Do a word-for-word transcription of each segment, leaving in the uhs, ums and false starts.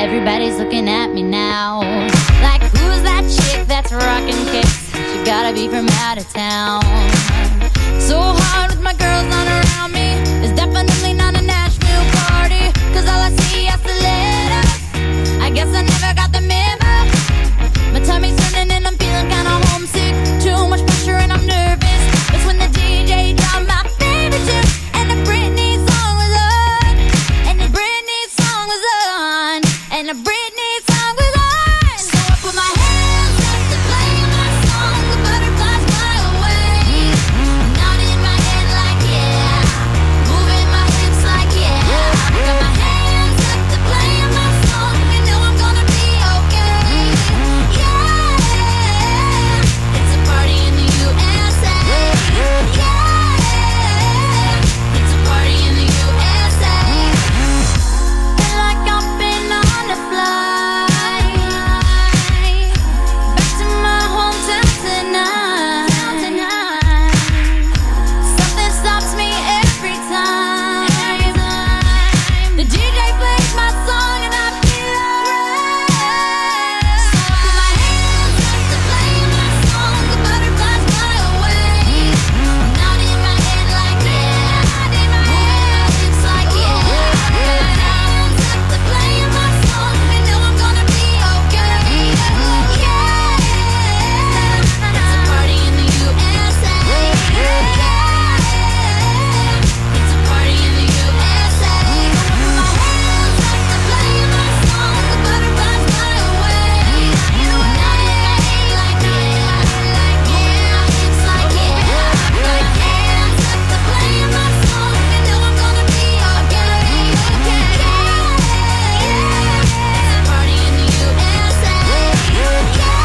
everybody's looking at me now. Like, who's that chick that's rocking kicks? She gotta be from out of town. So hard with my girls not around me. It's definitely not a Nashville party, cause all I see is the letters. I guess I never got the memo. My tummy's turning and I'm feeling kinda homesick. Too much pressure and I'm nervous. It's when the D J dropped my favorite tune, and the Britney song was on. And the Britney song was on. And the Britney song was on. So I put my hands up to play my song. The butterflies fly away. Nodding my head like yeah. Moving my hips like yeah. Got my hands up to play my song. You know I'm gonna be okay. Yeah. It's a party in the U S A. Yeah. It's a party in the U S A. Feel like I've been on a flight back to my hometown tonight. Something stops me every time. The D J plays my song and I feel alright. So I put my hands up to play my song. The butterflies fly away. Nodding my head like yeah. Moving my hips like yeah. Got my hands up to play my song. You know I'm gonna be okay. Yeah. It's a party in the U S A. Yeah. It's a party in the U S A. Put my hands up to play my song. The butterflies fly away. Nodding my head like yeah. Moving my hips like yeah. Got my hands up to play my song. You know I'm gonna be okay. Yeah. It's a party in the U S A. Yeah.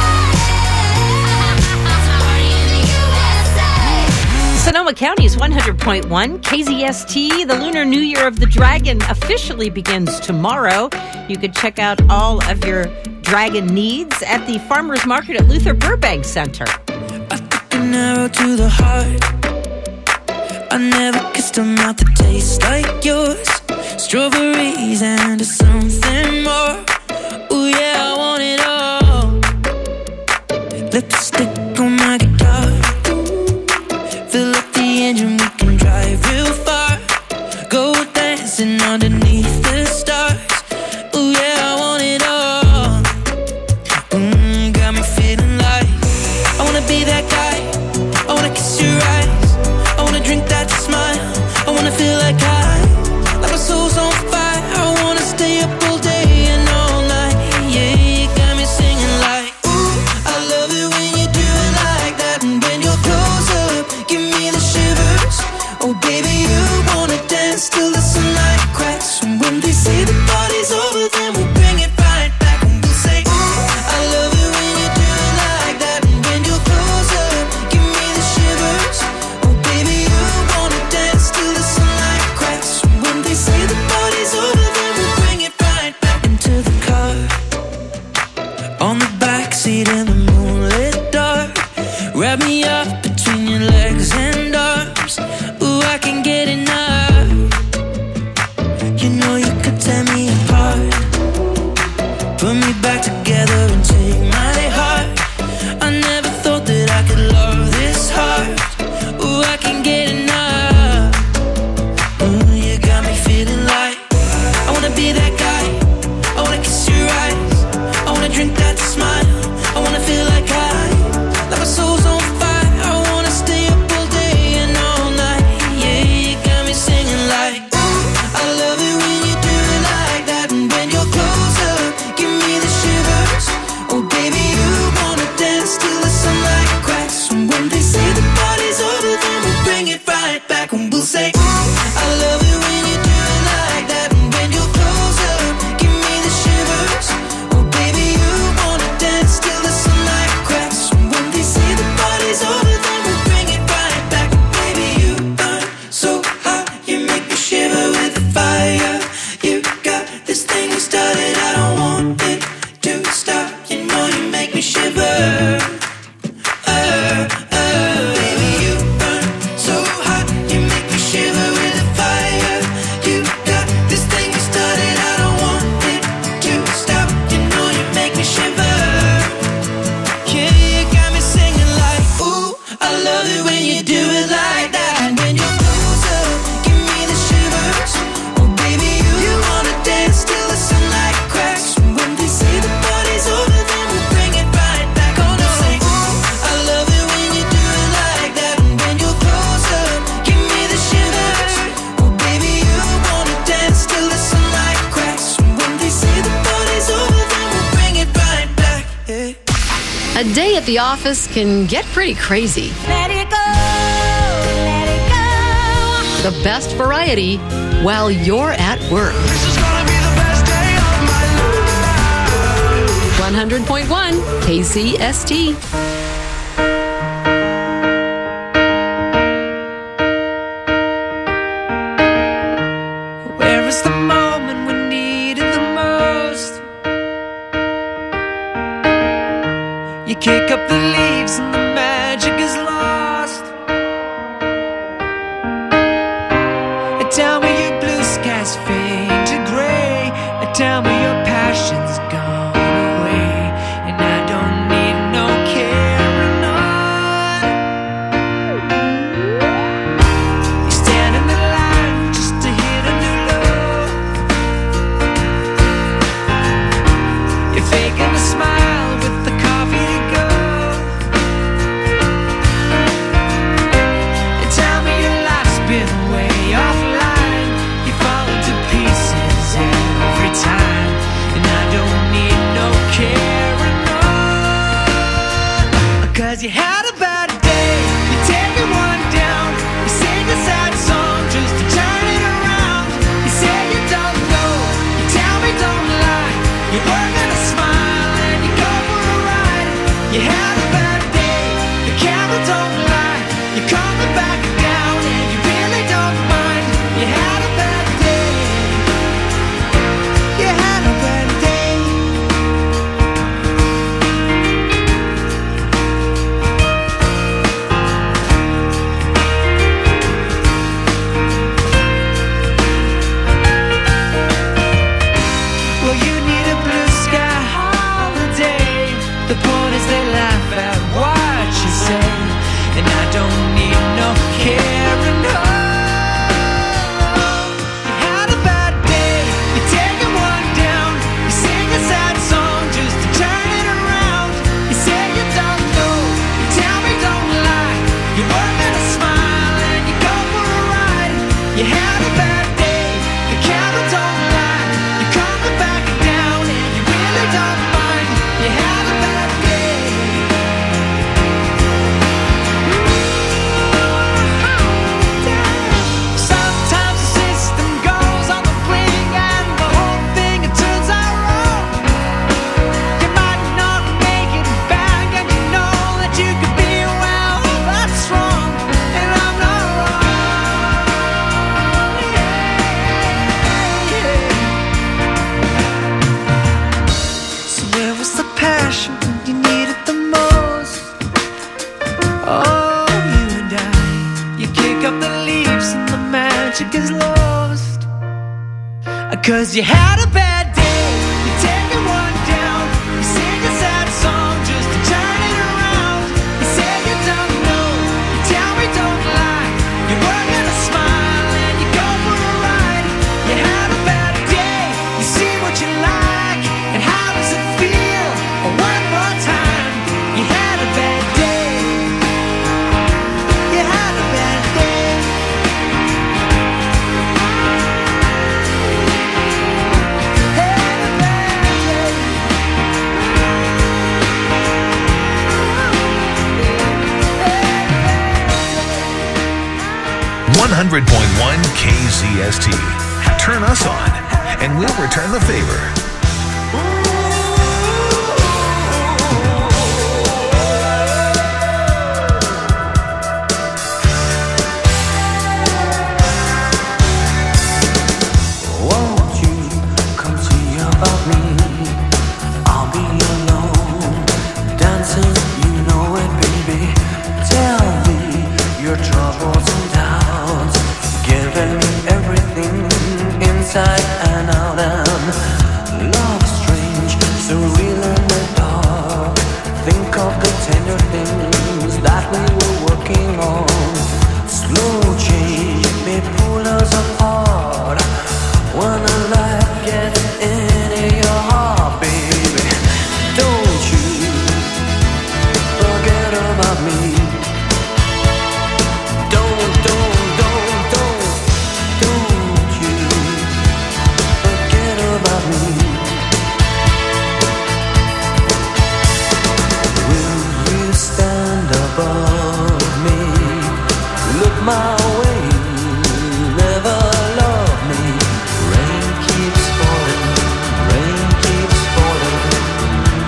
It's a party in the U S A. Sonoma County's one hundred point one K Z S T. The Lunar New Year of the Dragon officially begins tomorrow. You can check out all of your dragon needs at the Farmers Market at Luther Burbank Center. I took an arrow to the heart. I never kissed a mouth that tastes like yours. Strawberries and something more. Ooh yeah, I want it all. Lipstick on my guitar. Fill up the engine, we can drive real far. Go dancing underneath the stars. Ooh yeah, I want it all. Mm, got me feeling like I wanna be that guy. I wanna kiss your eyes. I wanna drink that smile. I wanna feel like I, like my soul's on fire. I wanna stay up all day and all night. Yeah, you got me singing like ooh, I love it when you do it like that. And when you're close up, give me the shivers. Oh baby, you wanna dance till the sunlight cracks. And when they say the party's over, then we'll bring it right back. And we'll say ooh, I love it when you do it like that. And when you're close up, give me the shivers. Oh baby, you wanna dance till the sunlight cracks. And when they say the party's over, then we'll bring it right back. Into the car, on the backseat in the moonlit dark. Wrap me up between your legs and arms. Ooh, I can get enough. You know you could tear me apart. Put me back together and take my heart. I never thought that I could love this hard. Ooh, I can get enough. Ooh, you got me feeling like I wanna be that guy. I wanna kiss your eyes. I wanna drink that smile. I wanna feel like I, like my soul's on fire. I wanna stay up all day and all night. Yeah, you got me singing like ooh, I love it when you do it like that. And when you're close up, give me the shivers. Oh baby, you wanna dance till the sunlight cracks. And when they say the party's over, then we'll bring it right back. And we'll say ooh, I love it when you do it like that. And when you're close up, give me the shivers. Oh baby, you wanna dance till the sunlight cracks. And when they say the party's over, then we'll bring it right back. Baby, you burn so hot, you make me shiver with the fire. You got this thing we started, I don't want it to stop. You know you make me shiver. Uh, uh, baby, you burn so hot, you make me shiver with the fire. You got this thing we started, I don't want it to stop. A day at the office can get pretty crazy. Let it go, let it go. The best variety while you're at work. This is gonna be the best day of my life. one hundred point one K C S T. Where is the moment we need it the most? You kick up the leaves and the magic is lost. And tell me your blue skies fade to gray. And tell me your passion's gone away. And I don't need no carrying on. You stand in the line just to hit a new low. You're faking a smile with the coffee to go. And tell me your life's been way offline. You fall into pieces every time. And I don't need no carrying on. Cause you had a bad day. You take it one down. You sing a sad song just to turn it around. You say you don't know. You tell me don't lie. You work on a smile and you go for a ride. You had a bad day. The camera don't lie. You're coming back down and you really don't mind. You had a bad day. You had a bad day. Well, you need a blue sky holiday. The point is they laugh at what you say. And I don't need no carrying on. You had a bad day. You take it one down. You sing a sad song just to turn it around. You say you don't know. You tell me don't lie. You work on a smile and you go for a ride. You had a bad day. The camera don't lie. You're coming back down and you really don't mind. You had a bad day. Sometimes the system goes on the blink and the whole thing it turns out wrong. You might not make it back and you know that you could be well. That's wrong and I'm not wrong. So where was the passion when you needed the most? Oh, you and I. You kick up the leaves and the magic is lost. Cause you had a bad day. You take it one down. You sing a sad song just to turn it around. You say you don't know. You tell me don't lie. You work on a smile and you go for a ride. You had a bad day. You see what you like. And how does it feel? One more time. You had a bad day. You had a bad day. Had a bad day. one hundred point one K Z S T. Turn us on, and we'll return the favor. Won't you come see about me? I'll be alone, dancing, you know it, baby. Tell me your troubles and doubts, giving me everything inside and out, and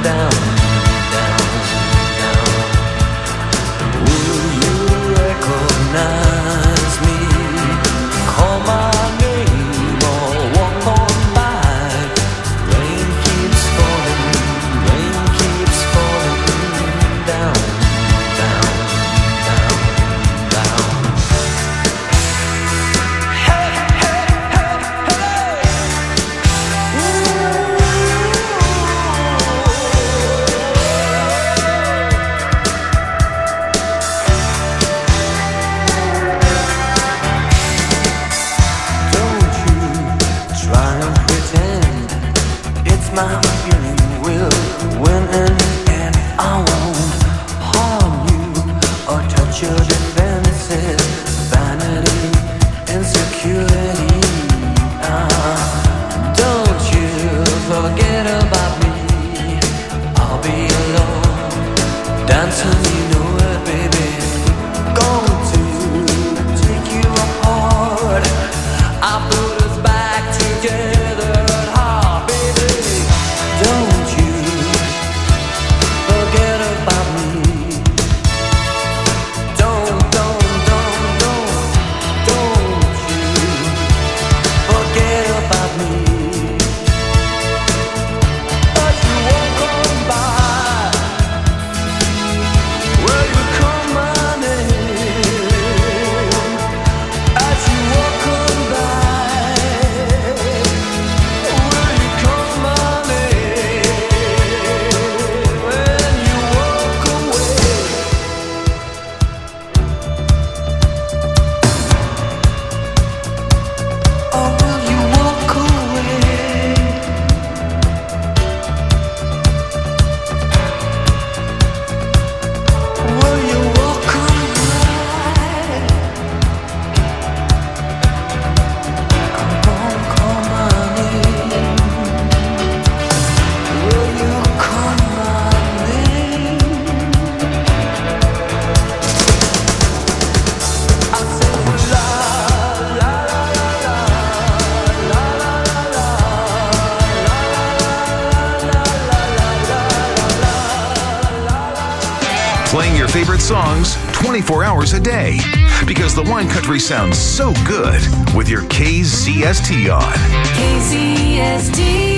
Playing your favorite songs twenty-four hours a day. Because the wine country sounds so good with your K Z S T on. K Z S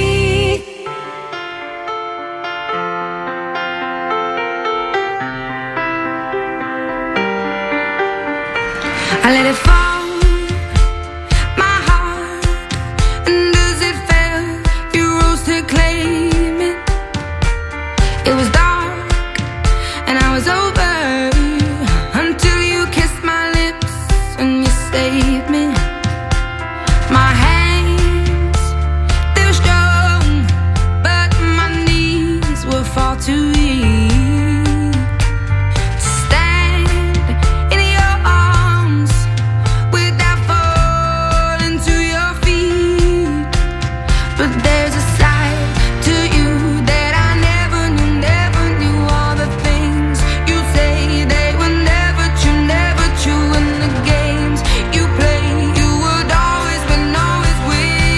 T. I let it fall.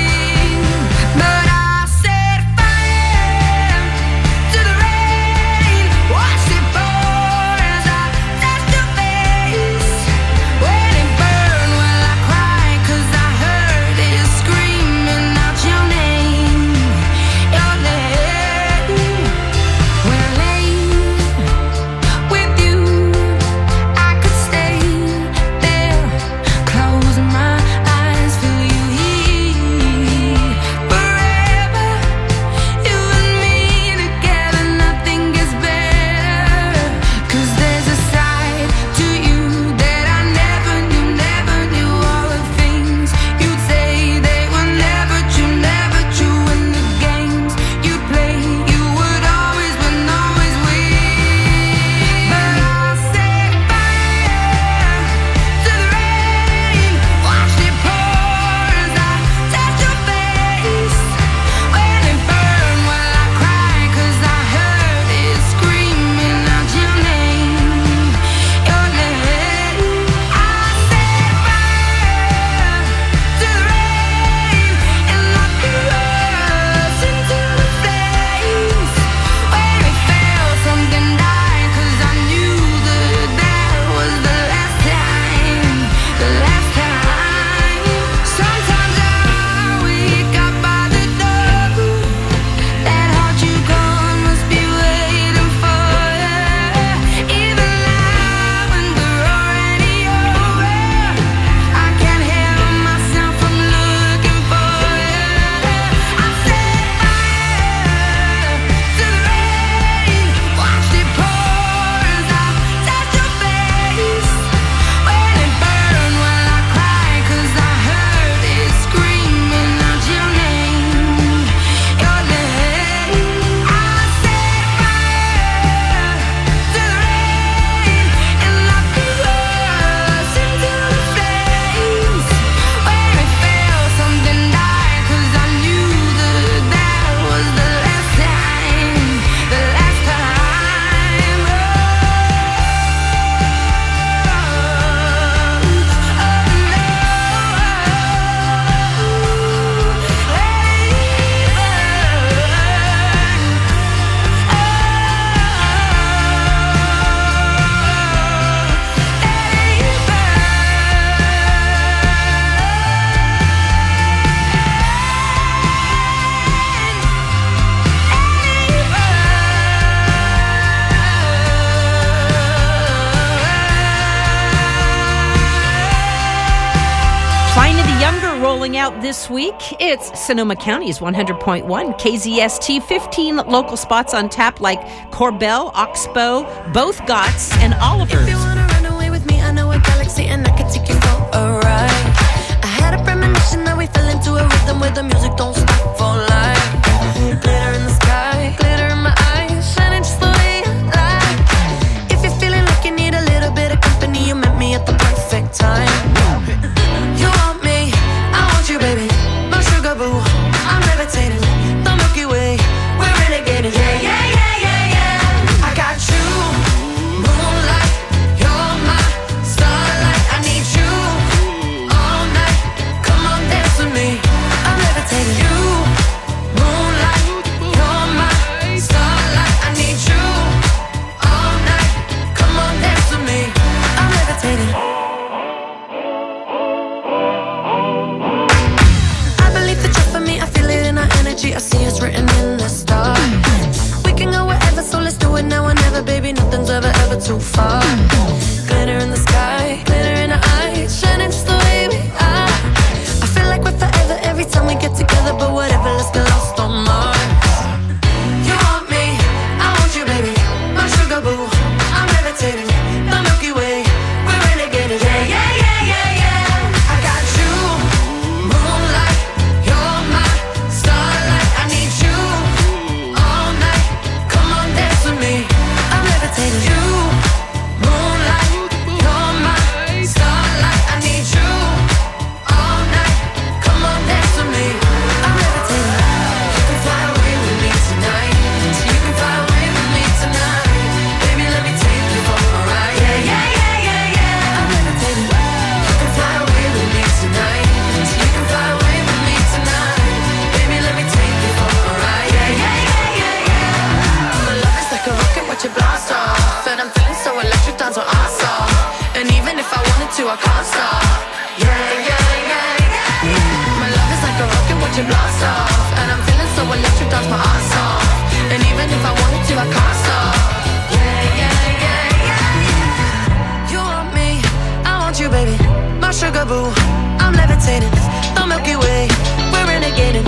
But I set fire to the rain. rolling out this week. It's Sonoma County's one hundred point one K Z S T. fifteen local spots on tap like Corbel, Oxbow, both Gotts, and Oliver's. If you wanna run away with me, I know a galaxy and I can take you for a ride. I had a premonition that we fell into a rhythm where the music don't stop for life. Glitter in the sky, glitter in my eyes, shining just the way I like. If you're feeling like you need a little bit of company, you met me at the perfect time. You want me, I want you, baby. My sugar boo, I'm levitating. The Milky Way, we're renegading. Yeah, yeah, yeah, yeah, yeah. I got you, moonlight. You're my starlight. I need you all night. Come on, dance with me. I'm levitating. You, moonlight. You're my starlight. I need you all night. Come on, dance with me. I'm levitating. I see it's written in the stars. We can go wherever, so let's do it now or never, baby. Nothing's ever, ever too far. Glitter in the sky, glitter in our eyes, shining just the way we are. I feel like we're forever every time we get together, but whatever, let's get lost on Mars. You want me, I want you, baby. My sugar boo, I'm levitating. The Milky Way, we're renegading. Yeah, yeah, yeah, yeah, yeah. I got you, moonlight. You're my starlight. I need you all night. Come on, dance with me. I'm levitating. You, moonlight. You're my starlight. I need you all night. Come on, dance with me. I'm levitating. You can fly away with me tonight. So you can fly away with me tonight. Baby, let me take you for a ride. Yeah, yeah, yeah, yeah, yeah. I'm levitating. You can fly away with me tonight. So you can fly away with me tonight. Baby, let me take you for a ride. Yeah, yeah, yeah, yeah, yeah. My love is like a rocket, watch it blast off. And I'm feeling so electric, dance on our song. And even if I wanted to, I can't stop. Yeah, yeah, yeah, yeah. My love is like a rocket, watch it blast off. And I'm feeling so electric, dance my ass off. And even if I wanted to, I can't stop. Yeah, yeah, yeah, yeah. You want me, I want you, baby. My sugar boo, I'm levitating. The Milky Way, we're renegading.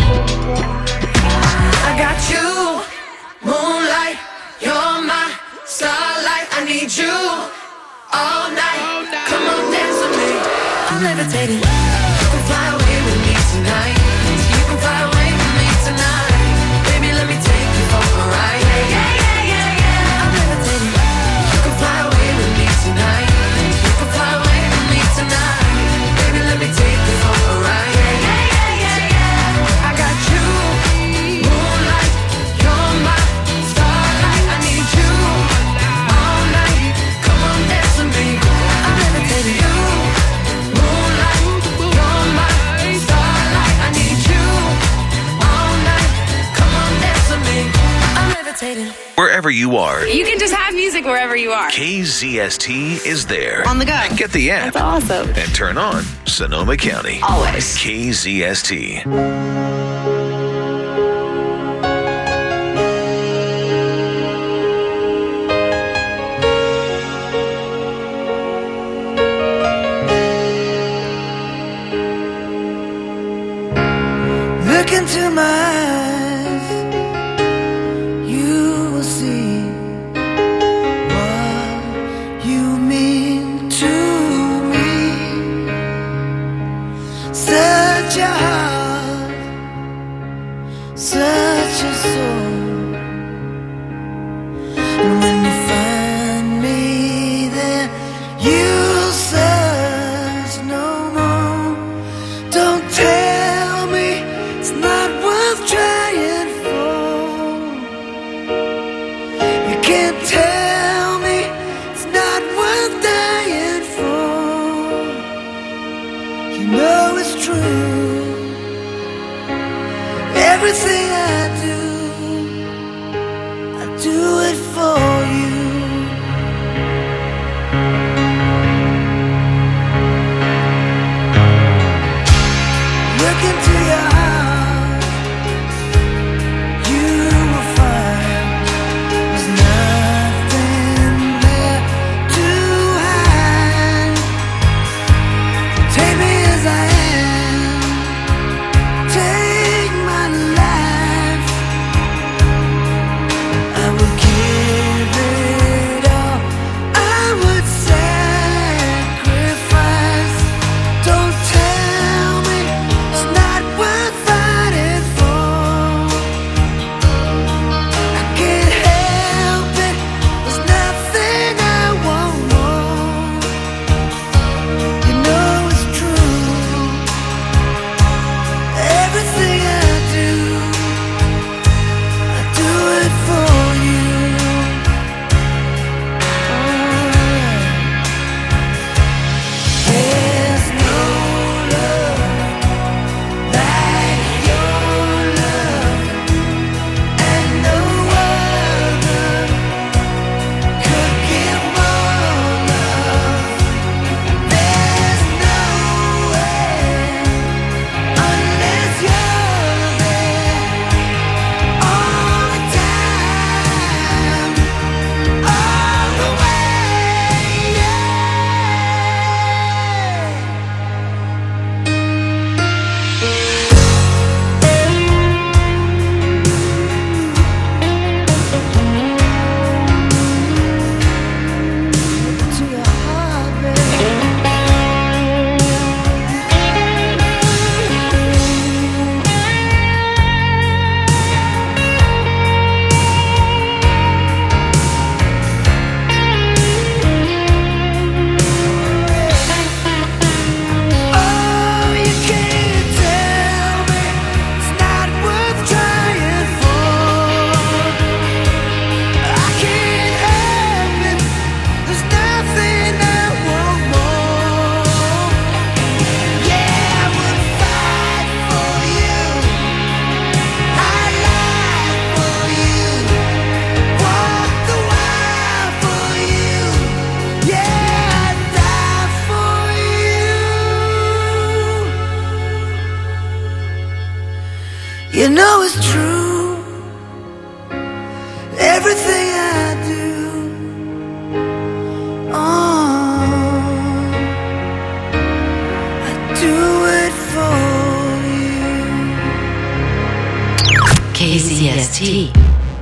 I got you, moonlight. You're my starlight. I need you all night. Come on, dance with me. I'm levitating. You can fly away with me tonight. So you can fly away with me tonight. Baby, let me take you for a ride. Yeah, yeah, yeah, yeah, yeah. I'm levitating. You can fly away with me tonight. You can fly away with me tonight. Baby, let me take you for a ride. Yeah, yeah, yeah, yeah, yeah. I got you, moonlight. You're my starlight. I need you all night. Come on, dance with me. I'm levitating. You, moonlight. You're my starlight. I need you all night. Come on, dance with me. I'm levitating. Wherever you are, You can just have music wherever you are. K Z S T is there. On the go. Get the app That's awesome. and turn on Sonoma County. Always. K Z S T. Look into my eyes, you will see what you mean to me. Such a heart, such a soul. And when you find me there, you'll search no more. Don't tell me it's not worth trying for. You can't tell me it's not worth dying for. You know it's true. Everything I do, I do it for you. Look into your heart, you will find there's nothing there to hide. Take me as I am, T.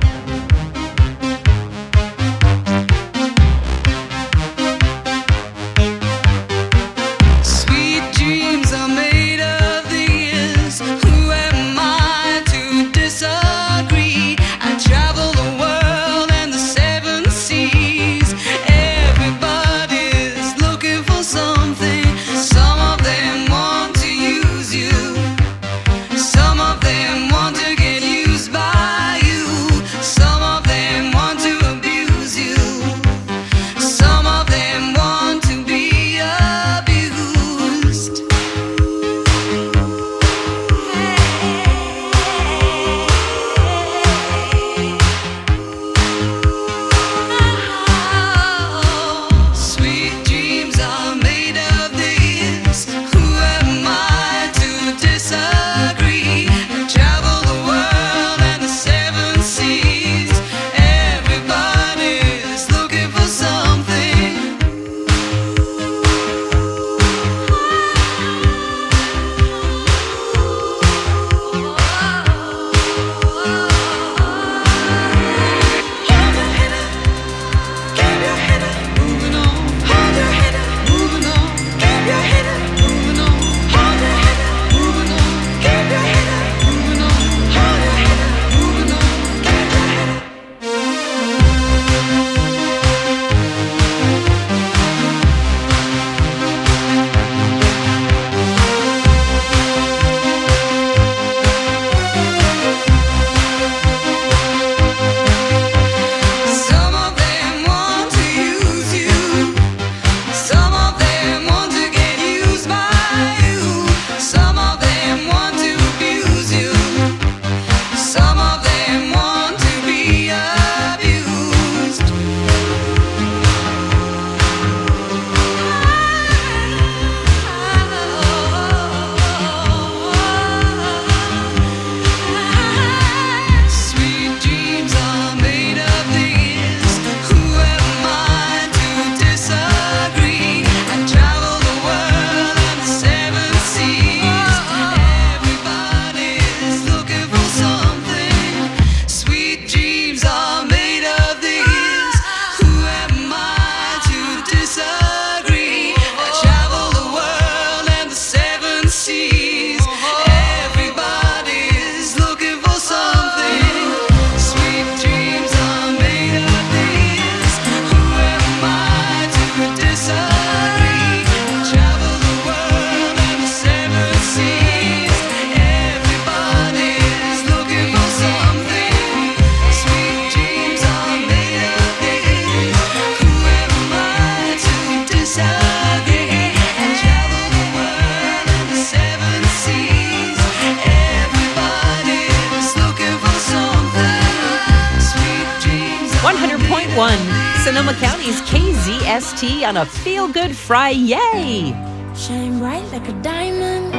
Sonoma County's K Z S T on a feel-good Friday. Shine bright like a diamond.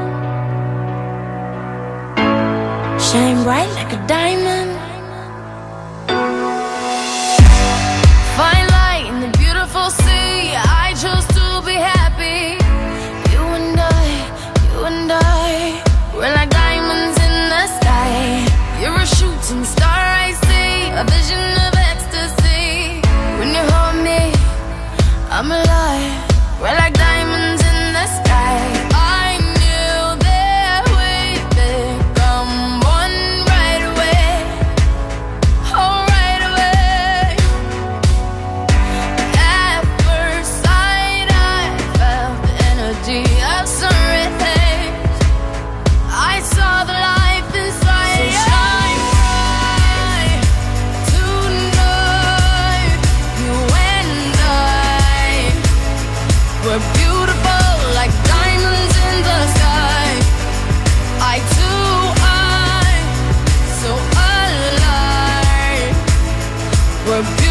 Shine bright like a diamond. Fine light in the beautiful sea. I chose to be happy. You and I, you and I, we're like diamonds in the sky. You're a shooting star, I see, a vision of ecstasy. When you hold me, I'm alive. We're like diamonds in the sky. I knew that we'd become one right away. Oh, right away. At first sight, I felt the energy of sun rays. I saw the life inside. So shine bright tonight. You and I, we're beautiful like diamonds in the sky. I too, I'm so alive. We're beautiful.